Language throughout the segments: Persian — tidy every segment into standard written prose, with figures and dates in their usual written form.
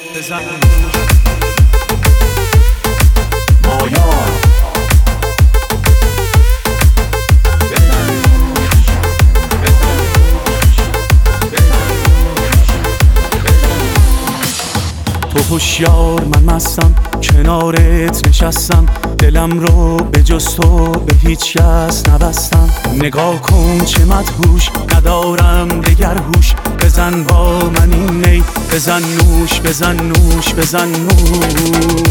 بزن مایان تو هوشیار من مستم کنارت نشستم دلم رو به جز تو به هیچ کس نبستم نگاه کن چه مدهوش ندارم دگر هوش بزن با من این می بزن نوش بزن نوش بزن نوش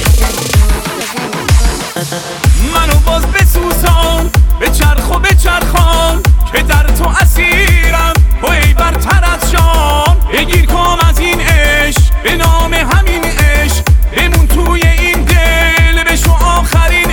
منو باز بسوزان بچرخ و بچرخان که در تو اسیرم و ای برتر از جان بگیر کام از این عشق به نام همین عشق بمون توی این دل بشو آخرین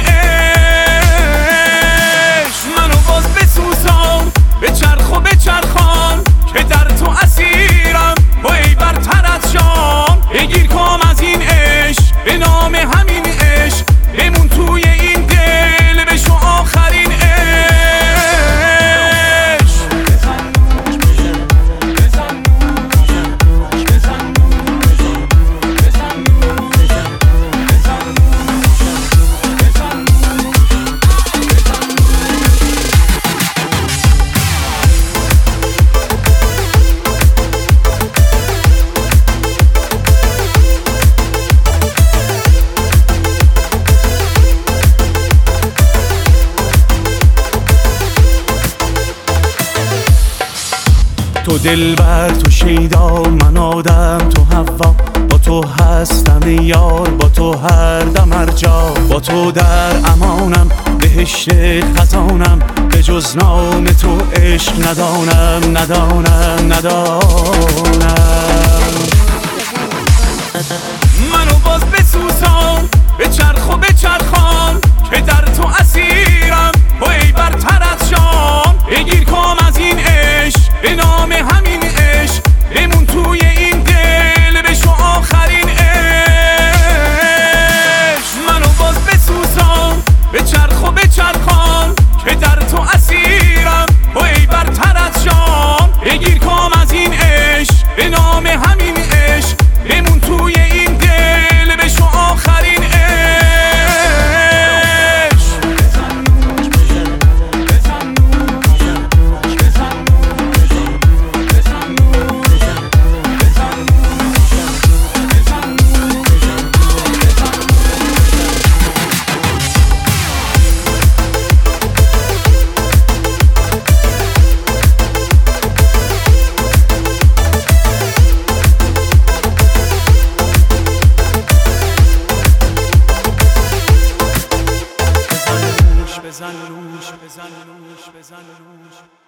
عشق منو باز بسوزان بچرخ و بچرخان که در تو اسیرم و ای برتر از جان بگیر کام از این عشق به نام همین عشق بمون توی این دل بشو آخرین عشق تو دلبر تو شیدا من آدم تو حوا با تو هستم یار با تو هر دم هر جا با تو در امانم بهشت خزانم به جز نام تو عشق ندانم ندانم ندانم منو باز بسوزان بچرخ و بچرخان که در تو اسیرم و ای برتر از جان بگیر کام از این عشق به نام همین عشق بمون توی این دل بشو آخرین عشق منو باز بسوزان بچرخ و بچرخان که در تو اسیرم و ای برتر از جان بگیر کام از این عشق به نام همین عشق بمون توی این دل بشو آخرین عشق بزن نوش بزن نوش بزن نوش